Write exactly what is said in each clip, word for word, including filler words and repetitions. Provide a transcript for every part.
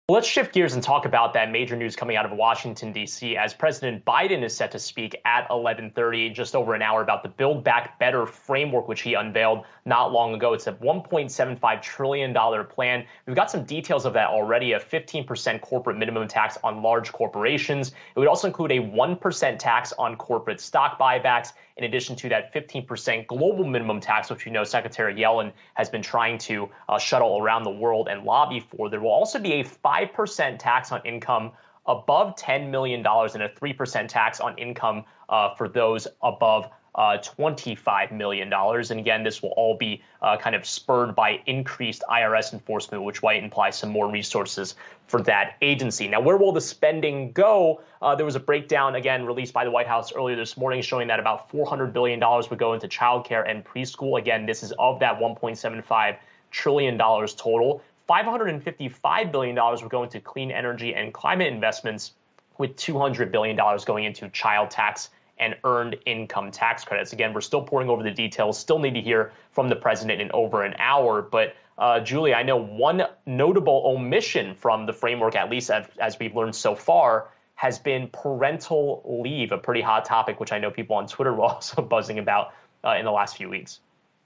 Let's shift gears and talk about that major news coming out of Washington, D C, as President Biden is set to speak at eleven thirty, just over an hour, about the Build Back Better framework, which he unveiled not long ago. It's a one point seven five trillion dollars plan. We've got some details of that already: a fifteen percent corporate minimum tax on large corporations. It would also include a one percent tax on corporate stock buybacks, in addition to that fifteen percent global minimum tax, which you know Secretary Yellen has been trying to uh, shuttle around the world and lobby for. There will also be a five percent tax on income above ten million dollars and a three percent tax on income uh, for those above uh, twenty-five million dollars. And again, this will all be uh, kind of spurred by increased I R S enforcement, which might imply some more resources for that agency. Now, where will the spending go? Uh, there was a breakdown, again, released by the White House earlier this morning, showing that about four hundred billion dollars would go into childcare and preschool. Again, this is of that one point seven five trillion dollars total. five hundred fifty-five billion dollars will go into clean energy and climate investments, with two hundred billion dollars going into child tax and earned income tax credits. Again, we're still pouring over the details, still need to hear from the president in over an hour. But uh, Julie, I know one notable omission from the framework, at least as, as we've learned so far, has been parental leave, a pretty hot topic, which I know people on Twitter were also buzzing about uh, in the last few weeks.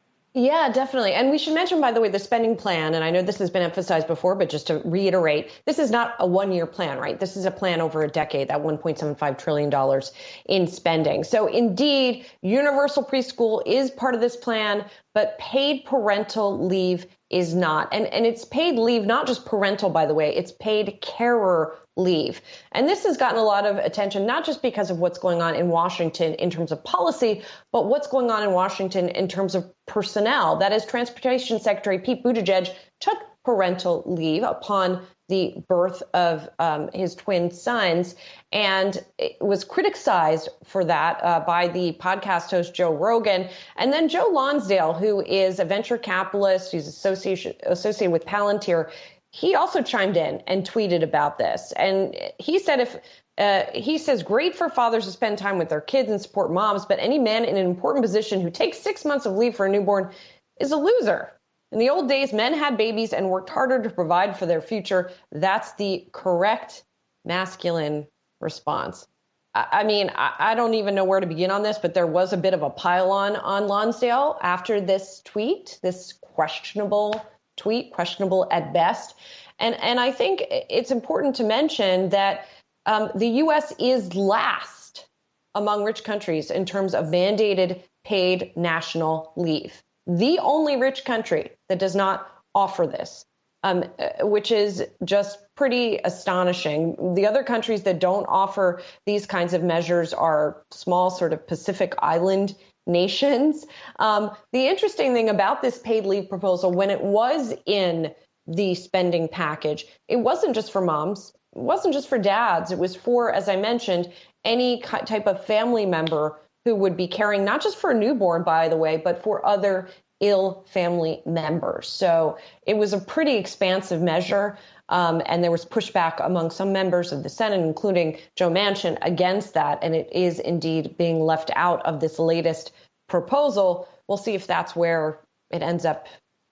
Yeah, definitely. And we should mention, by the way, the spending plan. And I know this has been emphasized before, but just to reiterate, this is not a one year plan, right? This is a plan over a decade, that one point seven five trillion dollars in spending. So indeed, universal preschool is part of this plan, but paid parental leave is not. And, and it's paid leave, not just parental, by the way, it's paid carer leave. And this has gotten a lot of attention, not just because of what's going on in Washington in terms of policy, but what's going on in Washington in terms of personnel. That is, Transportation Secretary Pete Buttigieg took parental leave upon the birth of um, his twin sons, and it was criticized for that uh, by the podcast host Joe Rogan. And then Joe Lonsdale, who is a venture capitalist, who's association, associated with Palantir, he also chimed in and tweeted about this. And he said, if uh, he says, great for fathers to spend time with their kids and support moms, but any man in an important position who takes six months of leave for a newborn is a loser. In the old days, men had babies and worked harder to provide for their future. That's the correct masculine response. I, I mean, I, I don't even know where to begin on this, but there was a bit of a pile-on on Lonsdale after this tweet, this questionable tweet, questionable at best. And, and I think it's important to mention that um, the U S is last among rich countries in terms of mandated paid national leave. The only rich country that does not offer this, um, which is just pretty astonishing. The other countries that don't offer these kinds of measures are small sort of Pacific Island nations. Um, the interesting thing about this paid leave proposal, when it was in the spending package, it wasn't just for moms, it wasn't just for dads. It was for, as I mentioned, any type of family member who would be caring not just for a newborn, by the way, but for other ill family members. So it was a pretty expansive measure. Um, and there was pushback among some members of the Senate, including Joe Manchin, against that. And it is indeed being left out of this latest proposal. We'll see if that's where it ends up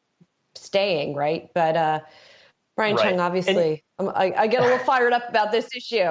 staying, right? But uh, Brian right. Cheung, obviously, and- I, I get a little fired up about this issue.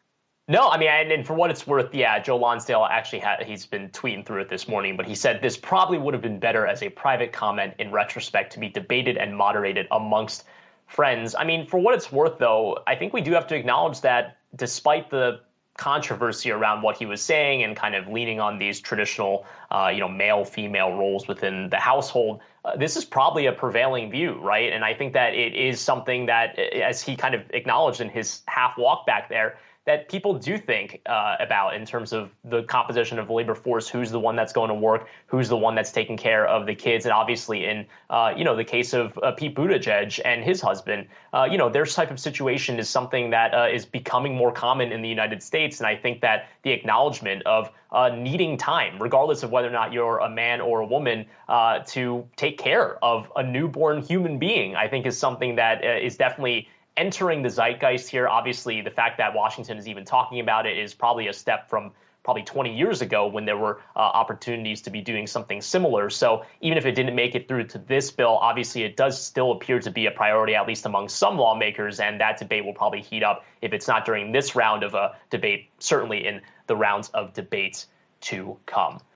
No, I mean, and, and for what it's worth, yeah, Joe Lonsdale actually had, he's been tweeting through it this morning, but he said this probably would have been better as a private comment in retrospect to be debated and moderated amongst friends. I mean, for what it's worth, though, I think we do have to acknowledge that despite the controversy around what he was saying and kind of leaning on these traditional, uh, you know, male-female roles within the household, uh, this is probably a prevailing view, right? And I think that it is something that, as he kind of acknowledged in his half walk back there, that people do think uh, about in terms of the composition of the labor force, who's the one that's going to work, who's the one that's taking care of the kids. And obviously in, uh, you know, the case of uh, Pete Buttigieg and his husband, uh, you know, their type of situation is something that uh, is becoming more common in the United States. And I think that the acknowledgement of uh, needing time, regardless of whether or not you're a man or a woman, uh, to take care of a newborn human being, I think is something that uh, is definitely entering the zeitgeist here. Obviously, the fact that Washington is even talking about it is probably a step from probably twenty years ago when there were uh, opportunities to be doing something similar. So even if it didn't make it through to this bill, obviously it does still appear to be a priority, at least among some lawmakers, and that debate will probably heat up if it's not during this round of a debate, certainly in the rounds of debates to come.